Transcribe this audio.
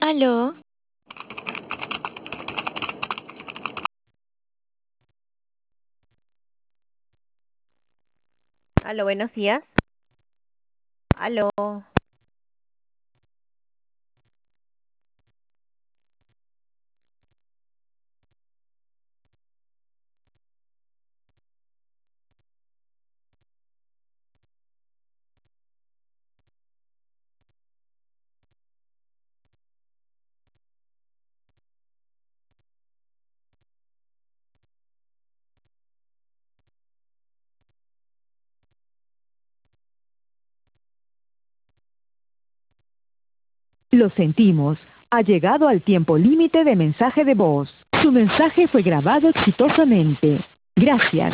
Aló, Aló, buenos días. Aló. Lo sentimos. Ha llegado al tiempo límite de mensaje de voz. Su mensaje fue grabado exitosamente. Gracias.